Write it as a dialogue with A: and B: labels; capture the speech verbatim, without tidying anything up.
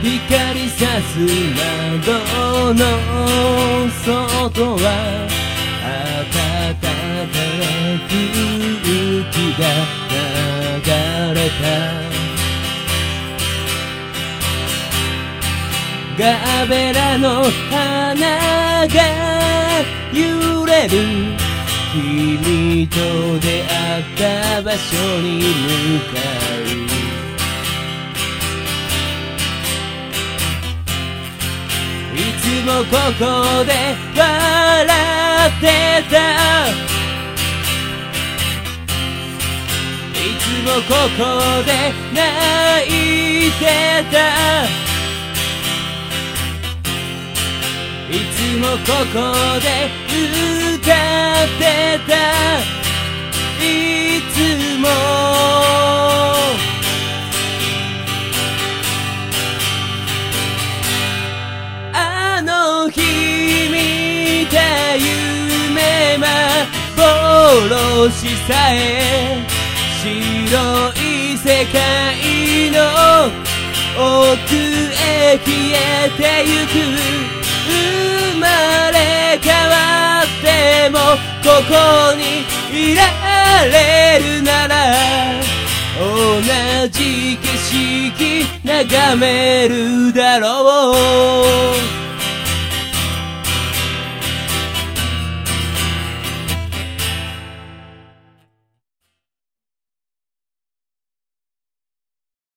A: 光さす窓の外は暖かな空気が流れた。ガーベラの花が揺れる。君と出会った場所に向かう。いつもここで笑ってた。いつもここで泣いてた。いつもここで歌ってた。いつもあの日見た夢幻さえ白い世界の奥へ消えてゆく。生まれ変わってもここにいられるなら同じ景色眺めるだろう。